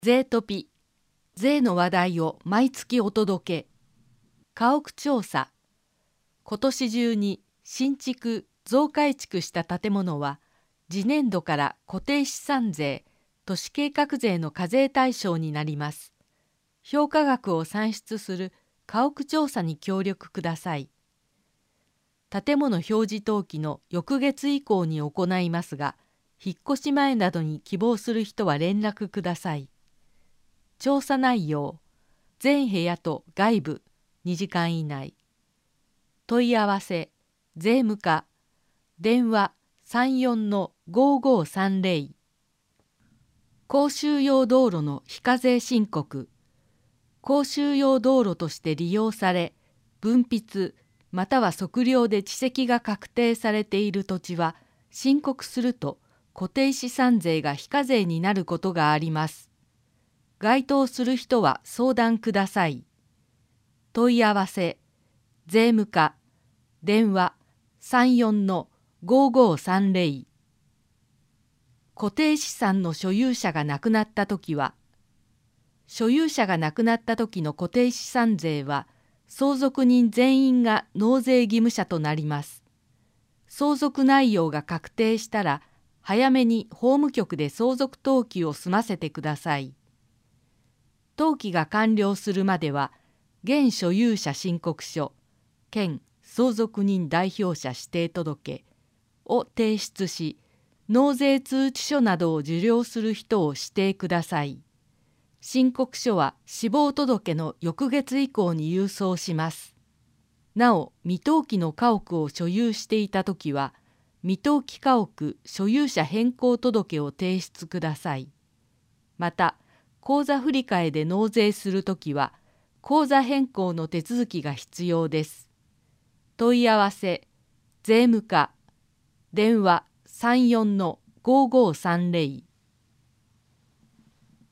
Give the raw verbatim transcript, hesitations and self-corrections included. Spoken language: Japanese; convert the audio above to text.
税トピ、税の話題を毎月お届け。家屋調査。今年中に新築・増改築した建物は、次年度から固定資産税、都市計画税の課税対象になります。評価額を算出する家屋調査に協力ください。建物表示登記の翌月以降に行いますが、引っ越し前などに希望する人は連絡ください。調査内容、全部屋と外部にじかん以内。問い合わせ、税務課、電話 さんよんのごごうさんぜろ。公衆用道路の非課税申告。公衆用道路として利用され、分筆または測量で地積が確定されている土地は、申告すると固定資産税が非課税になることがあります。該当する人は相談ください。問い合わせ、税務課、電話 さんよんのごごうさんぜろ。固定資産の所有者が亡くなったときは、所有者が亡くなったときの固定資産税は、相続人全員が納税義務者となります。相続内容が確定したら、早めに法務局で相続登記を済ませてください。登記が完了するまでは、現所有者申告書、兼相続人代表者指定届を提出し、納税通知書などを受領する人を指定ください。申告書は死亡届の翌月以降に郵送します。なお、未登記の家屋を所有していたときは、未登記家屋所有者変更届を提出ください。また、口座振替で納税するときは、口座変更の手続きが必要です。問い合わせ、税務課、電話 さんよんのごごうさんぜろ。